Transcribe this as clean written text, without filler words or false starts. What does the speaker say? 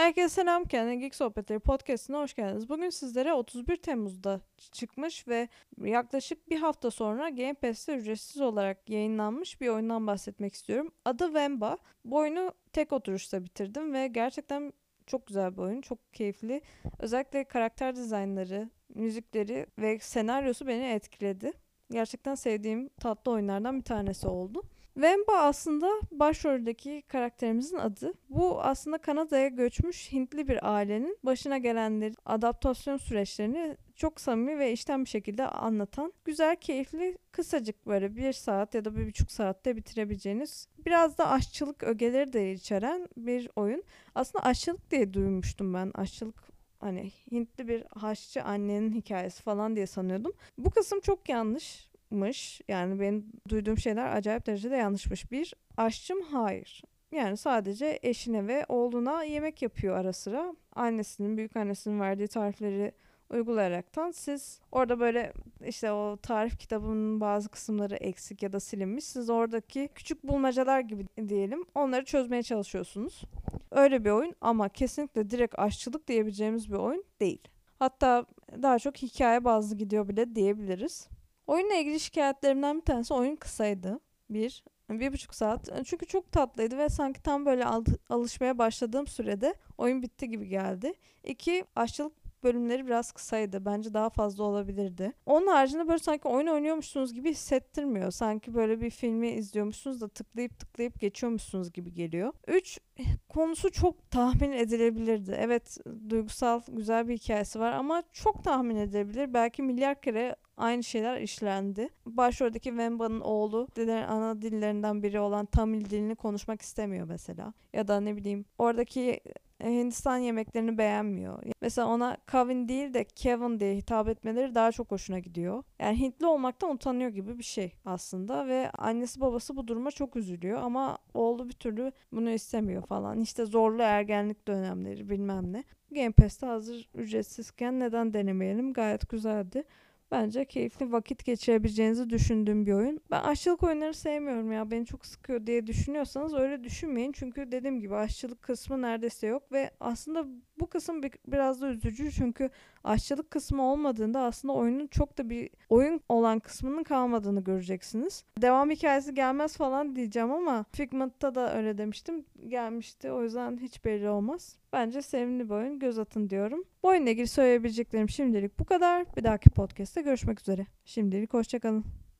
Herkese selam, kendine Geek Sohbetleri podcastine hoş geldiniz. Bugün sizlere 31 Temmuz'da çıkmış ve yaklaşık bir hafta sonra Game Pass'te ücretsiz olarak yayınlanmış bir oyundan bahsetmek istiyorum. Adı Vemba. Bu oyunu tek oturuşta bitirdim ve gerçekten çok güzel bir oyun, çok keyifli. Özellikle karakter dizaynları, müzikleri ve senaryosu beni etkiledi. Gerçekten sevdiğim tatlı oyunlardan bir tanesi oldu. Wemba aslında başroldeki karakterimizin adı. Bu aslında Kanada'ya göçmüş Hintli bir ailenin başına gelenleri, adaptasyon süreçlerini çok samimi ve içten bir şekilde anlatan güzel, keyifli, kısacık böyle 1 saat ya da 1,5 saatte bitirebileceğiniz biraz da aşçılık ögeleri de içeren bir oyun. Aslında aşçılık diye duymuştum ben. Aşçılık hani Hintli bir aşçı annenin hikayesi falan diye sanıyordum. Bu kısım çok yanlışmış. Yani benim duyduğum şeyler acayip derecede yanlışmış. Bir, aşçım hayır. Yani sadece eşine ve oğluna yemek yapıyor ara sıra. Annesinin, büyük annesinin verdiği tarifleri uygulayaraktan siz orada böyle işte o tarif kitabının bazı kısımları eksik ya da silinmiş. Siz oradaki küçük bulmacalar gibi diyelim onları çözmeye çalışıyorsunuz. Öyle bir oyun ama kesinlikle direkt aşçılık diyebileceğimiz bir oyun değil. Hatta daha çok hikaye bazlı gidiyor bile diyebiliriz. Oyunla ilgili şikayetlerimden bir tanesi oyun kısaydı. 1,5 saat. Çünkü çok tatlıydı ve sanki tam böyle alışmaya başladığım sürede oyun bitti gibi geldi. 2. Aşçılık bölümleri biraz kısaydı. Bence daha fazla olabilirdi. Onun haricinde böyle sanki oyun oynuyormuşsunuz gibi hissettirmiyor. Sanki böyle bir filmi izliyormuşsunuz da tıklayıp tıklayıp geçiyormuşsunuz gibi geliyor. 3. Konusu çok tahmin edilebilirdi. Evet, duygusal güzel bir hikayesi var ama çok tahmin edilebilir. Belki milyar kere aynı şeyler işlendi. Başroldeki Wemba'nın oğlu ana dillerinden biri olan Tamil dilini konuşmak istemiyor mesela. Ya da ne bileyim oradaki Hindistan yemeklerini beğenmiyor. Mesela ona Kevin değil de Kevin diye hitap etmeleri daha çok hoşuna gidiyor. Yani Hintli olmaktan utanıyor gibi bir şey aslında ve annesi babası bu duruma çok üzülüyor ama oğlu bir türlü bunu istemiyor falan. İşte zorlu ergenlik dönemleri bilmem ne. Game Pass'te hazır ücretsizken neden denemeyelim? Gayet güzeldi. Bence keyifli vakit geçirebileceğinizi düşündüğüm bir oyun. Ben aşçılık oyunları sevmiyorum ya. Beni çok sıkıyor diye düşünüyorsanız öyle düşünmeyin. Çünkü dediğim gibi aşçılık kısmı neredeyse yok ve aslında bu kısım biraz da üzücü. Çünkü aşçılık kısmı olmadığında aslında oyunun çok da bir oyun olan kısmının kalmadığını göreceksiniz. Devam hikayesi gelmez falan diyeceğim ama Figment'ta da öyle demiştim. Gelmişti. O yüzden hiç belli olmaz. Bence sevimli bir oyun. Göz atın diyorum. Bu oyunla ilgili söyleyebileceklerim şimdilik bu kadar. Bir dahaki podcast'te görüşmek üzere. Şimdilik hoşçakalın.